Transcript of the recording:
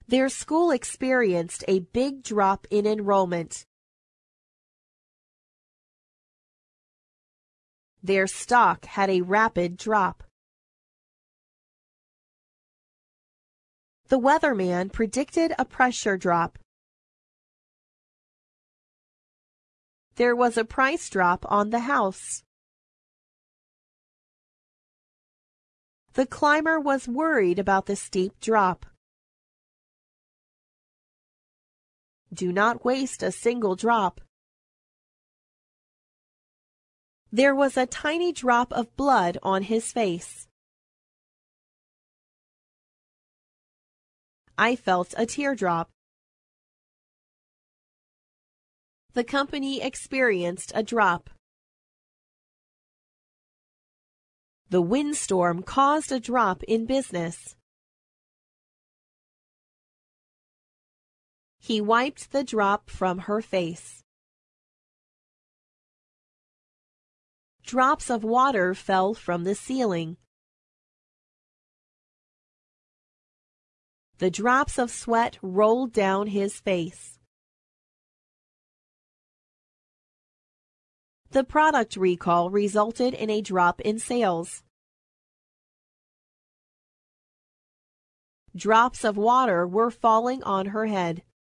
Their school experienced a big drop in enrollment. Their stock had a rapid drop. The weatherman predicted a pressure drop. There was a price drop on the house. The climber was worried about the steep drop. Do not waste a single drop. There was a tiny drop of blood on his face. I felt a teardrop. The company experienced a drop. The windstorm caused a drop in business. He wiped the drop from her face. Drops of water fell from the ceiling. The drops of sweat rolled down his face. The product recall resulted in a drop in sales. Drops of water were falling on her head.